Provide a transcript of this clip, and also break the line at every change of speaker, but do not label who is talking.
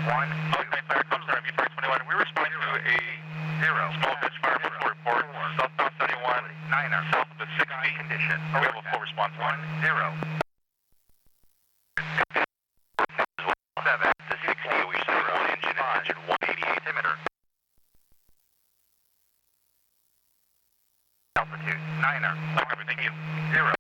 1. Okay, fire comes there, Bufire 21. We respond to a 0. Small pitch fire report. Southbound 71. 9er. South of the 60. Condition. We have a full response. 1, 0. 7 to 60. We should one engine, engine 188. Altimeter. Altitude 9er. Okay, thank you. 0.